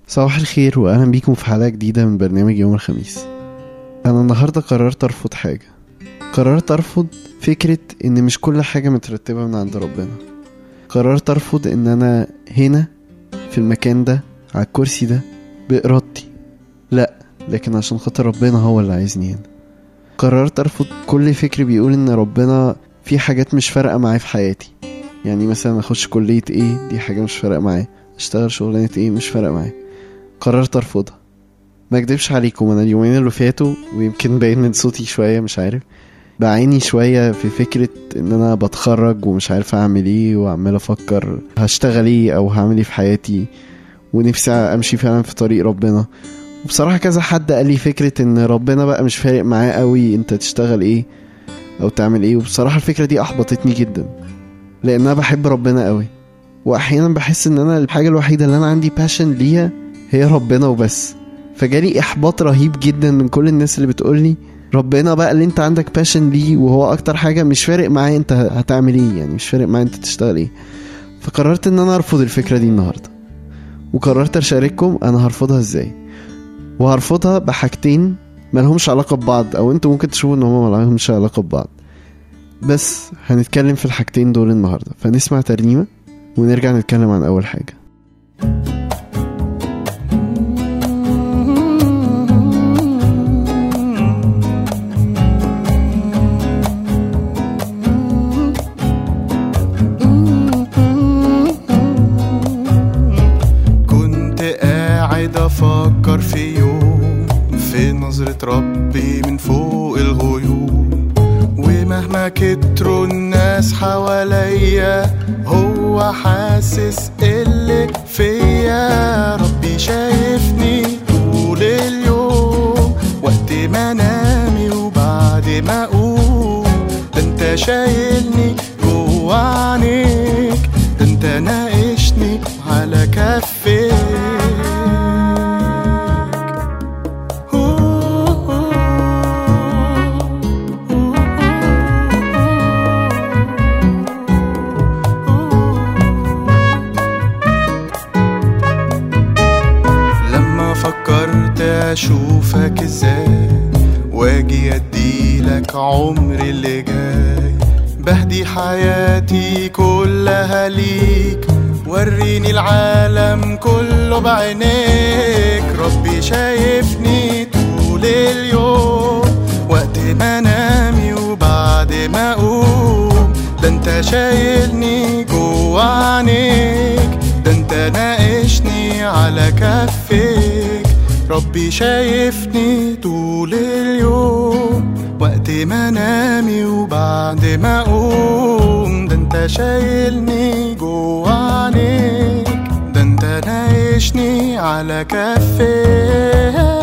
صباح الخير واهلا بيكم في حلقة جديدة من برنامج يوم الخميس. انا النهاردة قررت ارفض حاجة. قررت ارفض فكرة ان مش كل حاجة مترتبة من عند ربنا. قررت ارفض ان انا هنا في المكان ده على الكرسي ده بإرادتي، لا، لكن عشان خاطر ربنا هو اللي عايزني هنا. قررت ارفض كل فكر بيقول ان ربنا في حاجات مش فارقة معايا في حياتي. يعني مثلا اخش كلية ايه، دي حاجة مش فارقة معايا. اشتغل شغلانة ايه، مش فارقة معايا. قررت ارفضها. ما اكدبش عليكم، انا اليومين اللي فاتوا ويمكن باين من صوتي شوية، مش عارف، بعاني شوية في فكرة ان انا بتخرج ومش عارف اعمل ايه، وعمال افكر هشتغل ايه او هعمل ايه في حياتي، ونفسي امشي فعلا في طريق ربنا. وبصراحة كذا حد قال لي فكرة ان ربنا بقى مش فارق معاه قوي انت تشتغل ايه او تعمل ايه. وبصراحة الفكرة دي احبطتني جدا، لان انا بحب ربنا قوي، واحيانا بحس ان انا الحاجة الوحيدة اللي انا عندي باشن ليها هي ربنا وبس. فجالي احباط رهيب جدا من كل الناس اللي بتقولي ربنا بقى اللي انت عندك باشن ليه وهو اكتر حاجة مش فارق معايا انت هتعمل ايه، يعني مش فارق معايا انت تشتغل ايه. فقررت ان انا ارفض الفكرة دي النهاردة، وقررت اشارككم انا هرفضها ازاي. وهرفضها بحاجتين ملهمش علاقة ببعض، او انتوا ممكن تشوفوا ان هما ملهمش علاقة ببعض، بس هنتكلم في الحاجتين دول النهاردة. فنسمع ترنيمة ونرجع نتكلم عن اول حاجة. أفكر في يوم في نظرة ربي من فوق الغيوم، ومهما كتروا الناس حواليا هو حاسس اللي فيا. ربي شايفني طول اليوم وقت ما نامي وبعد ما أقوم. ده انت شايلني جوا عينيك، ده انت ناقشني على كفيك. اشوفك ازاي واجي اديلك عمري اللي جاي، بهدي حياتي كلها ليك، وريني العالم كله بعينيك. ربي شايفني طول اليوم وقت ما نامي وبعد ما اقوم. ده انت شايلني جوا عينيك، ده انت ناقشني على كفيك. ربي شايفني طول اليوم وقت ما نامي وبعد ما أقوم. ده انت شايلني جوا عينيك، ده انت ناقشني على كفيك.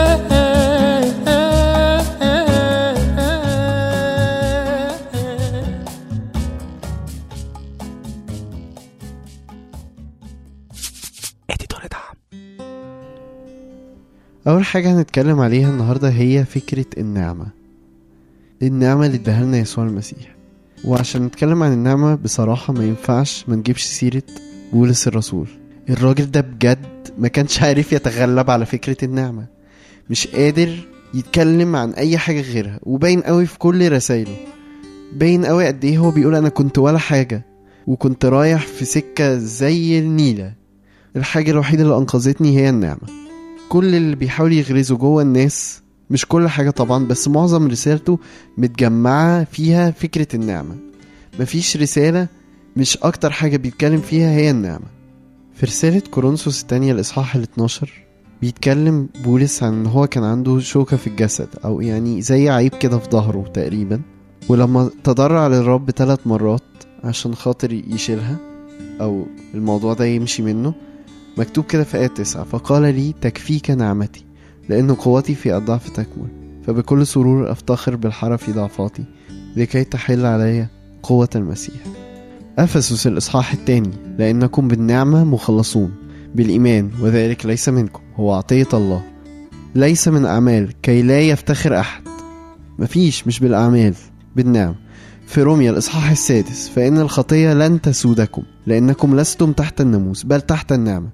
اول حاجة هنتكلم عليها النهاردة هي فكرة النعمة اللي اداها لنا يسوع المسيح. وعشان نتكلم عن النعمة بصراحة ما ينفعش ما نجيبش سيرة بولس الرسول. الراجل ده بجد ما كانش عارف يتغلب على فكرة النعمة، مش قادر يتكلم عن اي حاجة غيرها، وباين قوي في كل رسائله، باين قوي قد ايه هو بيقول انا كنت ولا حاجة وكنت رايح في سكة زي النيلة. الحاجة الوحيدة اللي انقذتني هي النعمة. كل اللي بيحاول يغرزه جوه الناس، مش كل حاجة طبعا، بس معظم رسالته متجمعة فيها فكرة النعمة. مفيش رسالة مش أكتر حاجة بيتكلم فيها هي النعمة. في رسالة كورنثوس الثانية الإصحاح 12 بيتكلم بولس عن ان هو كان عنده شوكة في الجسد، أو يعني زي عيب كده في ظهره تقريبا، ولما تضرع للرب 3 مرات عشان خاطر يشيلها أو الموضوع ده يمشي منه، مكتوب كده في آية 9: فقال لي تكفيك نعمتي لأن قوتي في الضعف تكمل، فبكل سرور أفتخر بالحرف في ضعفاتي لكي تحل علي قوة المسيح. أفسس الإصحاح 2: لأنكم بالنعمة مخلصون بالإيمان، وذلك ليس منكم، هو عطية الله، ليس من أعمال كي لا يفتخر أحد. مش بالأعمال، بالنعم. في روميا الإصحاح 6: فإن الخطية لن تسودكم لأنكم لستم تحت الناموس بل تحت النعمة.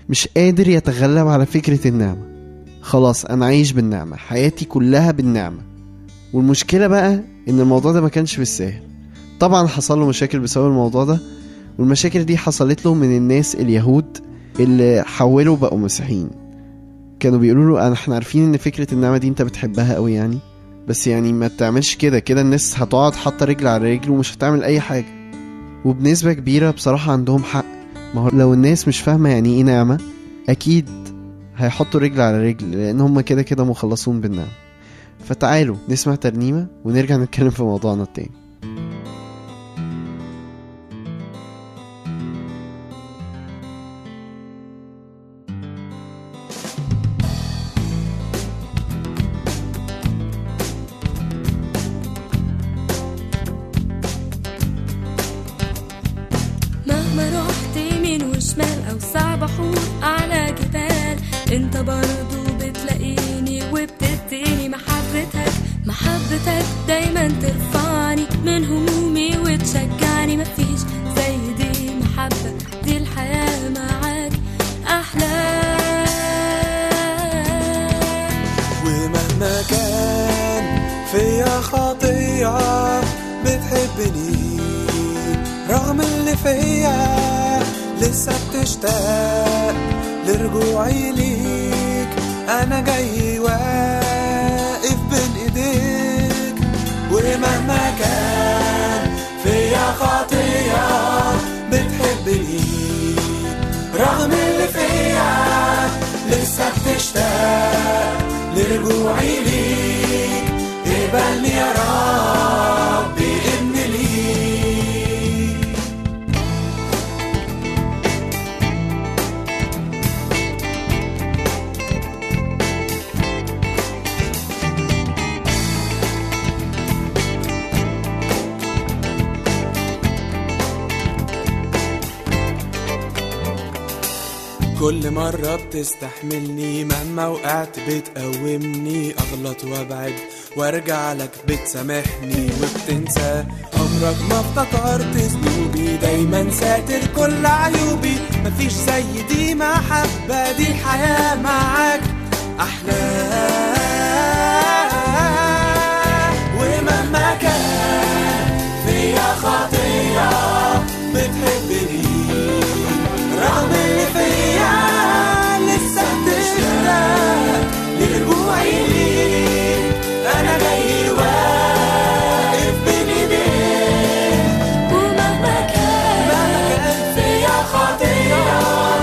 مش قادر يتغلب على فكرة النعمة. خلاص أنا عايش بالنعمة، حياتي كلها بالنعمة. والمشكلة بقى إن الموضوع ده ما كانش بالسهل. طبعا حصل له مشاكل بسبب الموضوع ده، والمشاكل دي حصلت له من الناس اليهود اللي حولوا بقوا مسيحيين. كانوا بيقولوا له احنا عارفين ان فكرة النعمة دي انت بتحبها قوي يعني، بس يعني ما تعملش كده الناس هتقعد حاطة رجل على رجل ومش هتعمل اي حاجة. وبنسبة كبيرة بصراحة عندهم حق. ما هو لو الناس مش فاهمة يعني ايه نعمة اكيد هيحطوا رجل على رجل، لان هم كده مخلصون بالنعمة. فتعالوا نسمع ترنيمة ونرجع نتكلم في موضوعنا التاني. صعب بحور على جبال، انت برضو بتلاقيني وبتديني محبتك دايما ترفعني من همومي وتشجعني. مفيش زي دي محبة، دي الحياة معاك أحلى. ومهما كان فيا خطيئة بتحبني رغم اللي فيا، لسه بتشتاق لرجوعي ليك. أنا جاي واقف بين إيديك. ومهما كان فيا خطيئة بتحبني رغم اللي فيا، لسه بتشتاق لرجوعي ليك. اقبلني يا ربي ابن ليك. كل مرة بتستحملني، مهما وقعت بتقومني. أغلط وابعد وارجع لك بتسامحني وبتنسى. عمرك ما افتكرت ذنوبي، دايما ساتر كل عيوبي. مفيش زي دي محبة، دي الحياة معاك أحلى. ومهما كان فيا خطيئة بتحبني رغم اللي فيا، لسه بتشتاق لرجوعي ليك. أنا جاي واقف بين إيديك. ومهما كان فيا خطيئة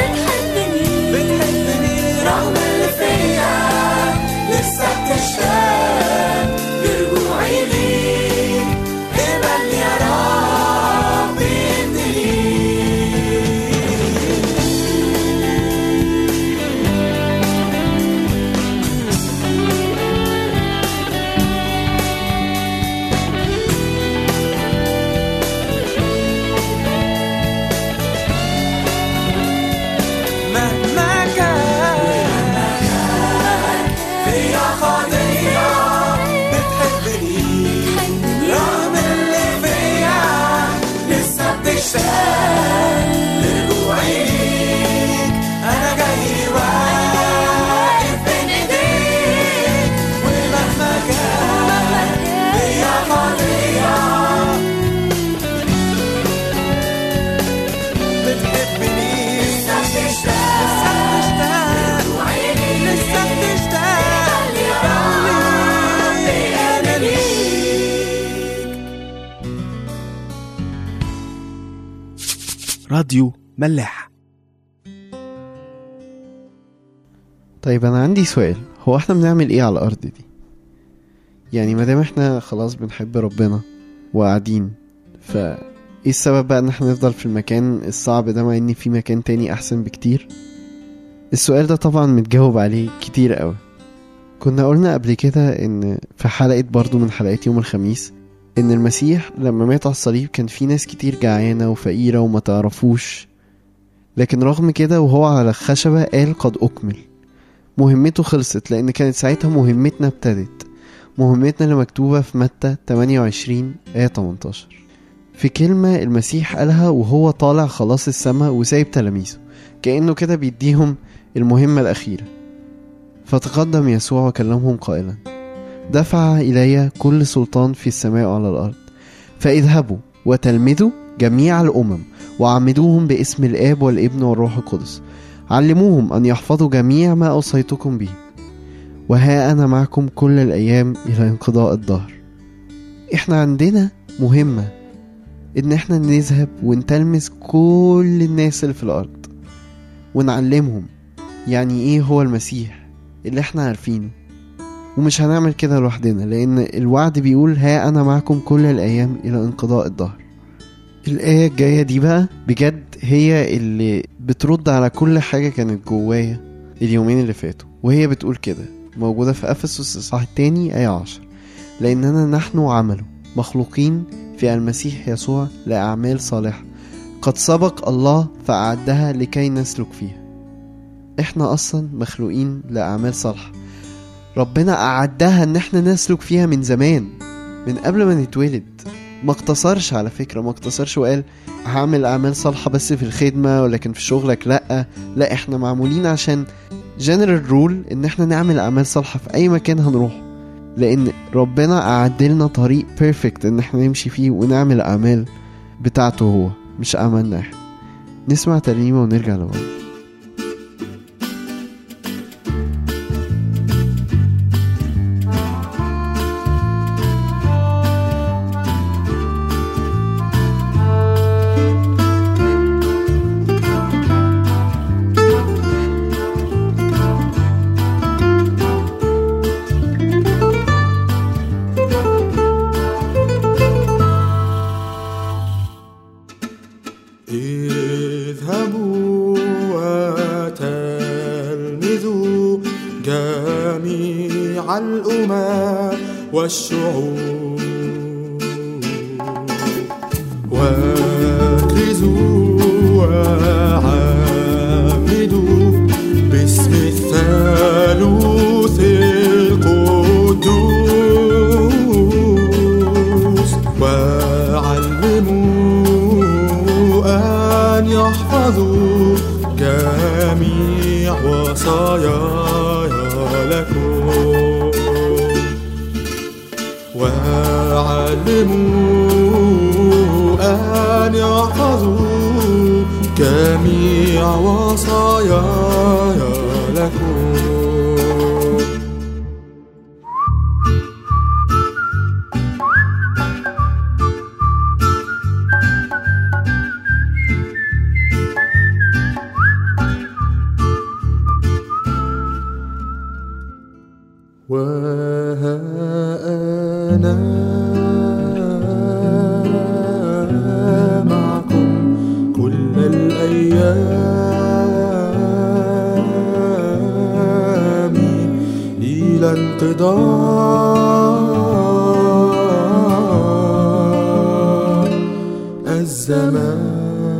بتحبني رغم اللي فيا، لسه بتشتاق لرجوعي ليك. اقبلني يا ربي ابن ليك. مهما كان فيا خطيئة بتحبني رغم اللي فيا، لسه بتشتاق لرجوعي ليك. أنا جاي واقف بين إيديك. ومهما كان فيا خطيئة بتحبني، لسه بتشتاق لسه بتشتاق أنا ليك. راديو ملاح. طيب انا عندي سؤال، هو احنا بنعمل ايه على الارض دي؟ يعني مادام احنا خلاص بنحب ربنا وقاعدين، فايه السبب بقى ان احنا نفضل في المكان الصعب ده مع ان في مكان تاني احسن بكتير؟ السؤال ده طبعا متجاوب عليه كتير قوي. كنا قلنا قبل كده ان في حلقة برضو من حلقات يوم الخميس ان المسيح لما مات على الصليب كان في ناس كتير جعانة وفقيرة وما تعرفوش، لكن رغم كده وهو على الخشبة قال قد أكمل. مهمته خلصت، لأن كانت ساعتها مهمتنا ابتدت. مهمتنا اللي مكتوبة في متى 28 آية 18 في كلمة المسيح قالها وهو طالع خلاص السماء وسايب تلاميذه. كأنه كده بيديهم المهمة الأخيرة. فتقدم يسوع وكلمهم قائلا: دفع إلي كل سلطان في السماء وعلى الأرض، فاذهبوا وتلمذوا جميع الأمم وعمدوهم باسم الآب والابن والروح القدس، علموهم أن يحفظوا جميع ما أوصيتكم به، وها أنا معكم كل الأيام إلى انقضاء الدهر. إحنا عندنا مهمة إن إحنا نذهب ونتلمذ كل الناس اللي في الأرض ونعلمهم يعني إيه هو المسيح اللي إحنا عارفينه. ومش هنعمل كده لوحدنا، لأن الوعد بيقول ها أنا معكم كل الأيام إلى انقضاء الدهر. الآية الجاية دي بقى بجد هي اللي بترد على كل حاجة كانت جوايا اليومين اللي فاتوا، وهي بتقول كده، موجودة في أفسس الإصحاح 2 آية 10: لأننا نحن عمله مخلوقين في المسيح يسوع لأعمال صالحة قد سبق الله فأعدها لكي نسلك فيها. احنا أصلا مخلوقين لأعمال صالحة، ربنا أعدها ان احنا نسلك فيها من زمان، من قبل ما نتولد. ما اقتصرش على فكرة، ما اقتصرش وقال هعمل أعمال صالحة بس في الخدمة ولكن في شغلك لا، احنا معمولين عشان general rule ان احنا نعمل أعمال صالحة في أي مكان هنروح، لأن ربنا أعدلنا طريق perfect ان احنا نمشي فيه ونعمل أعمال بتاعته هو، مش أعمالنا احنا. نسمع ترنيمة ونرجع لبعض. اذهبوا وتلمذوا جميع الأمم والشعوب واكرزوا وعمدوا باسم الثالوث القدوس، وعلموا أن يحفظوا جميع وصاياي لكم، وعلموا أن يحفظوا جميع وصاياي لكم. وها أنا معكم كل الأيام إلى انقضاء الزمان.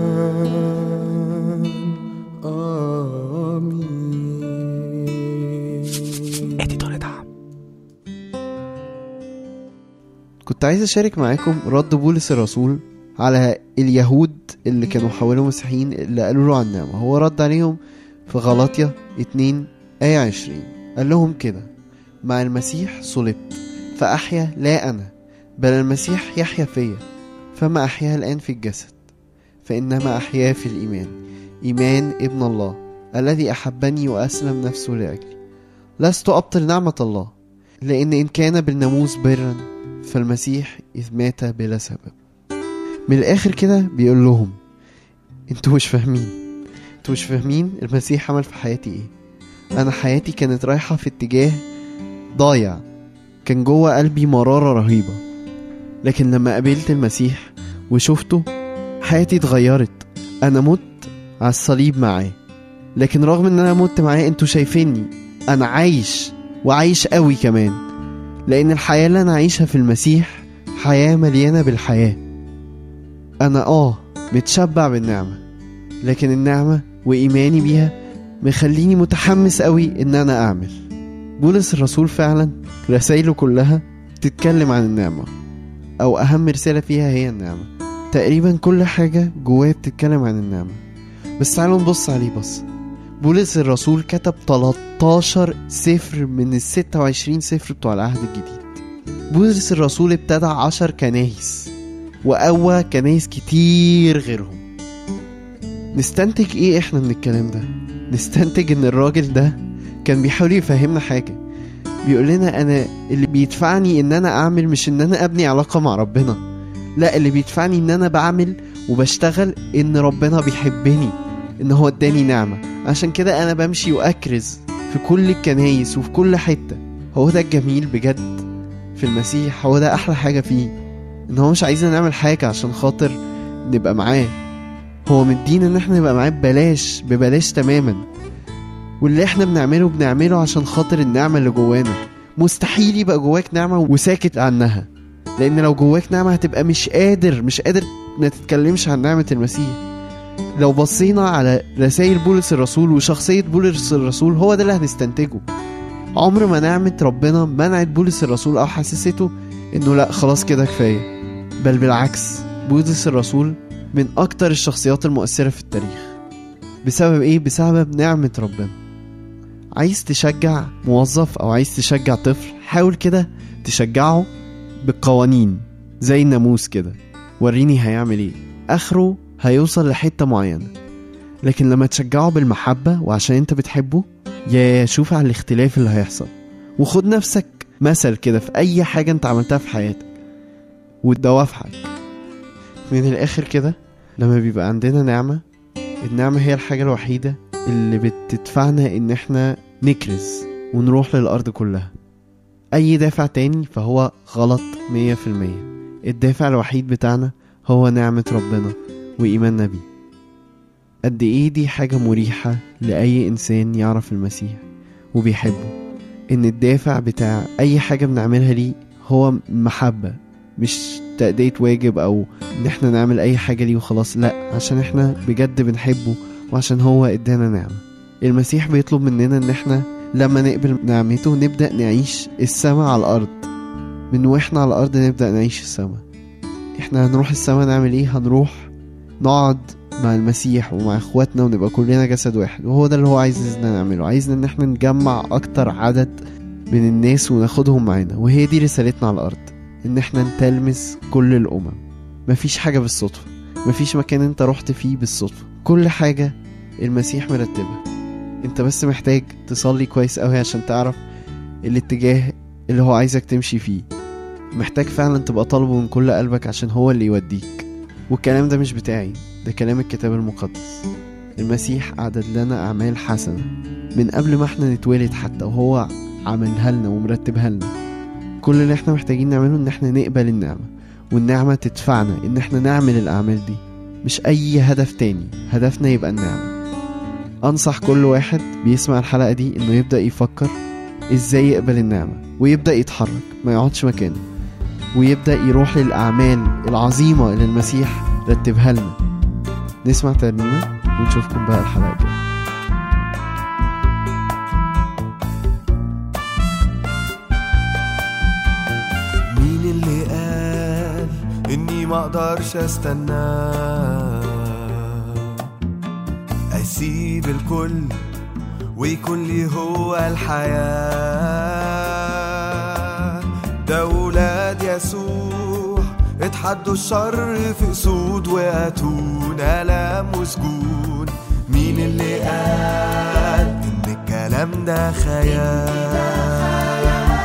كنت عايز أشارك معاكم رد بولس الرسول على اليهود اللي كانوا حولوا مسيحيين اللي قالوا له عن النعمة. هو رد عليهم في غلاطيا 2 آية 20، قال لهم كده: مع المسيح صلبت فأحيا لا أنا بل المسيح يحيا فيا، فما أحيا الآن في الجسد فإنما أحيا في الإيمان، إيمان ابن الله الذي أحبني وأسلم نفسه لأجلي. لست أبطل نعمة الله، لأن إن كان بالناموس برا فالمسيح إذ مات بلا سبب. من الآخر كده بيقول لهم انتوا مش فاهمين المسيح عمل في حياتي ايه. انا حياتي كانت رايحة في اتجاه ضايع، كان جوه قلبي مرارة رهيبة، لكن لما قابلت المسيح وشفته حياتي اتغيرت. انا مت على الصليب معاه، لكن رغم ان انا مت معاه انتوا شايفيني انا عايش، وعايش قوي كمان، لان الحياة اللي انا عايشها في المسيح حياة مليانة بالحياة. انا متشبع بالنعمة، لكن النعمة وإيماني بيها مخليني متحمس قوي ان انا اعمل. بولس الرسول فعلا رسائله كلها تتكلم عن النعمة، او اهم رسالة فيها هي النعمة. تقريبا كل حاجة جواه بتتكلم عن النعمة. بس تعالوا نبص عليه بص. بولس الرسول كتب 13 سفر من ال 26 سفر بتوع العهد الجديد. بولس الرسول ابتدع 10 كنايس وقوى كنايس كتير غيرهم. نستنتج ايه احنا من الكلام ده؟ نستنتج ان الراجل ده كان بيحاول يفهمنا حاجة. بيقول لنا انا اللي بيدفعني ان انا اعمل مش ان انا ابني علاقة مع ربنا، لا، اللي بيدفعني ان انا بعمل وبشتغل ان ربنا بيحبني، ان هو اداني نعمة. عشان كده انا بمشي واكرز في كل الكنايس وفي كل حتة. هو ده الجميل بجد في المسيح، هو ده احلى حاجة فيه، ان هو مش عايزنا نعمل حاجة عشان خاطر نبقى معاه. هو مدينا ان احنا نبقى معاه ببلاش تماما، واللي احنا بنعمله عشان خاطر النعمة اللي جوانا. مستحيل يبقى جواك نعمة وساكت عنها، لان لو جواك نعمة هتبقى مش قادر ما تتكلمش عن نعمة المسيح. لو بصينا على رسائل بولس الرسول وشخصية بولس الرسول، هو ده اللي هنستنتجه. عمر ما نعمة ربنا منعت بولس الرسول او حسسته انه لا خلاص كده كفاية، بل بالعكس، بولس الرسول من اكتر الشخصيات المؤثرة في التاريخ. بسبب ايه؟ بسبب نعمة ربنا. عايز تشجع موظف او عايز تشجع طفل، حاول كده تشجعه بالقوانين زي الناموس كده، وريني هيعمل ايه. اخره هيوصل لحتة معينة. لكن لما تشجعه بالمحبة وعشان انت بتحبه، يا شوف على الاختلاف اللي هيحصل. وخد نفسك مثل كده في اي حاجة انت عملتها في حياتك وتدوافعك. من الاخر كده، لما بيبقى عندنا نعمة، النعمة هي الحاجة الوحيدة اللي بتدفعنا ان احنا نكرز ونروح للأرض كلها. اي دافع تاني فهو غلط 100%. الدافع الوحيد بتاعنا هو نعمة ربنا وإيماننا بيه. قد ايه دي حاجة مريحة لأي إنسان يعرف المسيح وبيحبه، ان الدافع بتاع اي حاجة بنعملها ليه هو محبة، مش تأدية واجب او ان احنا نعمل اي حاجة ليه وخلاص، لا، عشان احنا بجد بنحبه وعشان هو ادانا نعمة. المسيح بيطلب مننا ان احنا لما نقبل نعمته نبدأ نعيش السماء على الارض. من واحنا على الارض نبدأ نعيش السماء. احنا هنروح السماء نعمل ايه؟ هنروح نقعد مع المسيح ومع اخواتنا ونبقى كلنا جسد واحد. وهو ده اللي هو عايزنا نعمله. عايزنا ان احنا نجمع اكتر عدد من الناس وناخدهم معانا. وهي دي رسالتنا على الارض، ان احنا نتلمس كل الامم. مفيش حاجة بالصدفة، مفيش مكان انت رحت فيه بالصدفة. كل حاجة المسيح مرتبها. انت بس محتاج تصلي كويس قوي عشان تعرف الاتجاه اللي هو عايزك تمشي فيه. محتاج فعلا تبقى طالبه من كل قلبك عشان هو اللي يوديك. والكلام ده مش بتاعي، ده كلام الكتاب المقدس. المسيح أعدد لنا أعمال حسنة من قبل ما احنا نتولد حتى، وهو عملها لنا ومرتبها لنا. كل اللي احنا محتاجين نعمله ان احنا نقبل النعمة، والنعمة تدفعنا ان احنا نعمل الأعمال دي. مش أي هدف تاني، هدفنا يبقى النعمة. أنصح كل واحد بيسمع الحلقة دي انه يبدأ يفكر ازاي يقبل النعمة، ويبدأ يتحرك، ما يقعدش مكانه، ويبدأ يروح للأعمال العظيمة اللي المسيح رتبها لنا. نسمع ترنيمة ونشوفكم بقى الحلقة الجاية. مين اللي قال إني ما أقدرش أستنى أسيب الكل ويكون لي هو الحياة؟ ده ولاد يسوع اتحدوا الشر في أسود وأتون ألم وسجون. مين اللي قال إن الكلام ده خيال؟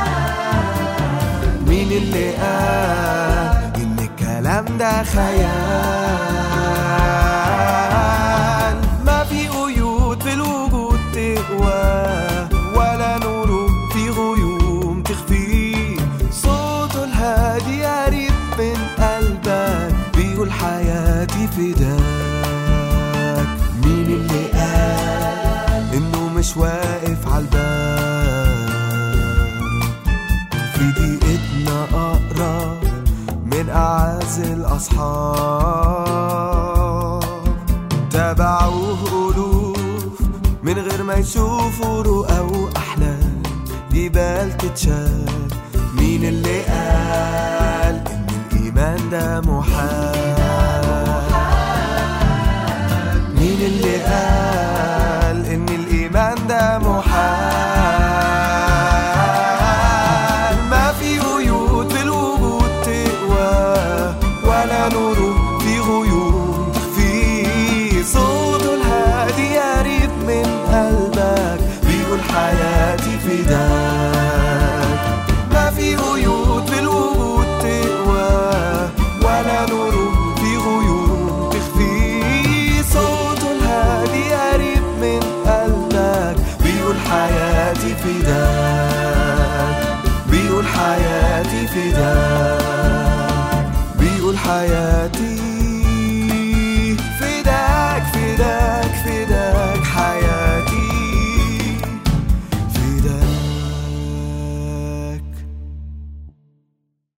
مين اللي قال إن الكلام ده خيال؟ ما في قيود في الوجود تقوى، ولا نور في غيوم تخفي. صوته الهادي قريب من قلبك بيقول حياتي فداك. مين اللي قال إنه مش واقف عالباب؟ في دقيقتنا أقرب من أعز الأصحاب. تابعوه ألوف من غير ما يشوفوا رؤى وأحلام، جبال تتشال. مين اللي قال إن الإيمان ده محال؟ مين اللي قال حياتي